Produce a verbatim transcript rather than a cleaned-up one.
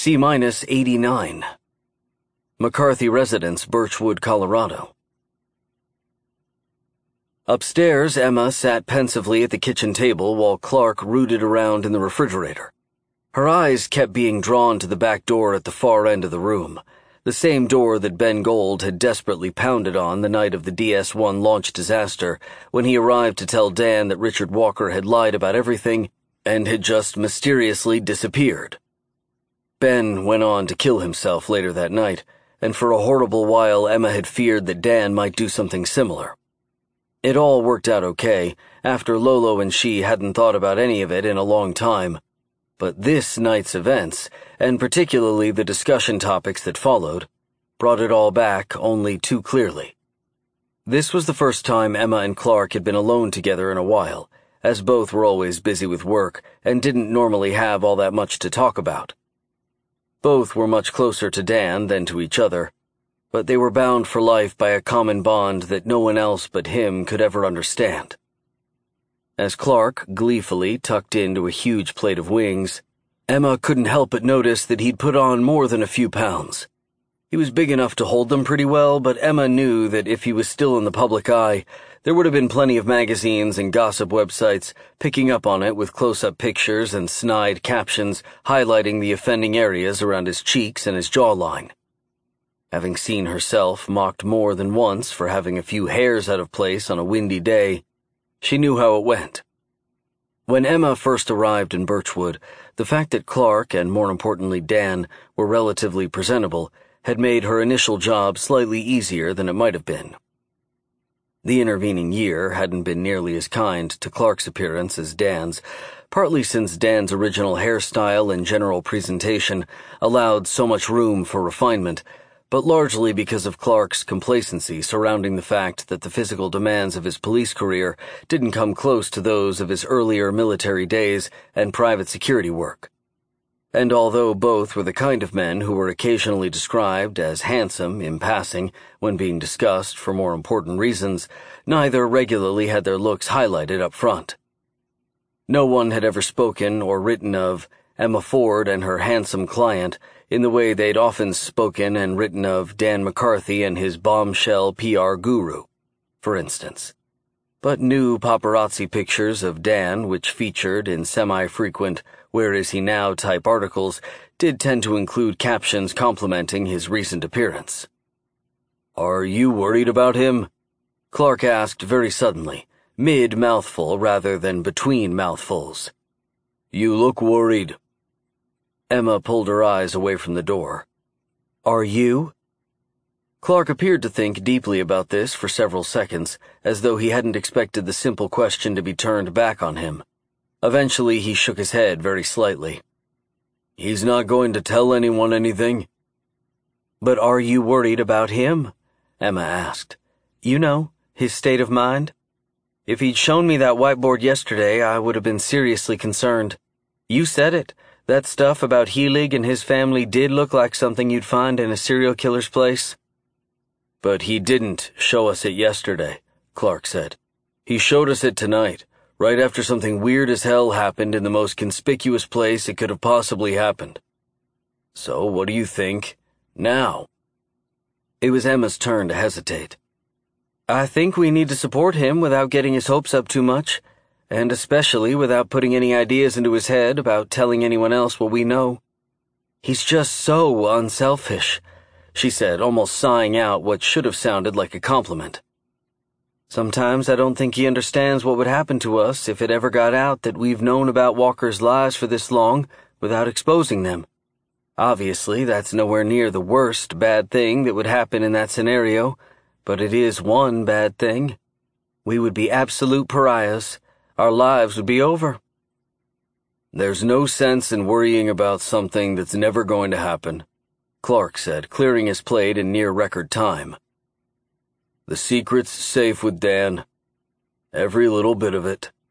C eighty-nine. McCarthy Residence, Birchwood, Colorado. Upstairs, Emma sat pensively at the kitchen table while Clark rooted around in the refrigerator. Her eyes kept being drawn to the back door at the far end of the room, the same door that Ben Gold had desperately pounded on the night of the D S one launch disaster when he arrived to tell Dan that Richard Walker had lied about everything and had just mysteriously disappeared. Ben went on to kill himself later that night, and for a horrible while Emma had feared that Dan might do something similar. It all worked out okay, after Lolo and she hadn't thought about any of it in a long time. But this night's events, and particularly the discussion topics that followed, brought it all back only too clearly. This was the first time Emma and Clark had been alone together in a while, as both were always busy with work and didn't normally have all that much to talk about. Both were much closer to Dan than to each other, but they were bound for life by a common bond that no one else but him could ever understand. As Clark gleefully tucked into a huge plate of wings, Emma couldn't help but notice that he'd put on more than a few pounds. He was big enough to hold them pretty well, but Emma knew that if he was still in the public eye, there would have been plenty of magazines and gossip websites picking up on it with close-up pictures and snide captions highlighting the offending areas around his cheeks and his jawline. Having seen herself mocked more than once for having a few hairs out of place on a windy day, she knew how it went. When Emma first arrived in Birchwood, the fact that Clark, and more importantly Dan, were relatively presentable had made her initial job slightly easier than it might have been. The intervening year hadn't been nearly as kind to Clark's appearance as Dan's, partly since Dan's original hairstyle and general presentation allowed so much room for refinement, but largely because of Clark's complacency surrounding the fact that the physical demands of his police career didn't come close to those of his earlier military days and private security work. And although both were the kind of men who were occasionally described as handsome in passing when being discussed for more important reasons, neither regularly had their looks highlighted up front. No one had ever spoken or written of Emma Ford and her handsome client in the way they'd often spoken and written of Dan McCarthy and his bombshell P R guru, for instance. But new paparazzi pictures of Dan, which featured in semi-frequent "Where is he now" type articles, did tend to include captions complimenting his recent appearance. "Are you worried about him?" Clark asked very suddenly, mid-mouthful rather than between mouthfuls. "You look worried." Emma pulled her eyes away from the door. "Are you?" Clark appeared to think deeply about this for several seconds, as though he hadn't expected the simple question to be turned back on him. Eventually he shook his head very slightly. "He's not going to tell anyone anything." "But are you worried about him?" Emma asked. "You know, his state of mind? If he'd shown me that whiteboard yesterday, I would have been seriously concerned. You said it. That stuff about Heelig and his family did look like something you'd find in a serial killer's place." "But he didn't show us it yesterday," Clark said. "He showed us it tonight, right after something weird as hell happened in the most conspicuous place it could have possibly happened. So what do you think now?" It was Emma's turn to hesitate. "I think we need to support him without getting his hopes up too much, and especially without putting any ideas into his head about telling anyone else what we know. He's just so unselfish," she said, almost sighing out what should have sounded like a compliment. "Sometimes I don't think he understands what would happen to us if it ever got out that we've known about Walker's lies for this long without exposing them. Obviously, that's nowhere near the worst bad thing that would happen in that scenario, but it is one bad thing. We would be absolute pariahs. Our lives would be over." "There's no sense in worrying about something that's never going to happen," Clark said, clearing his plate in near record time. "The secret's safe with Dan. Every little bit of it."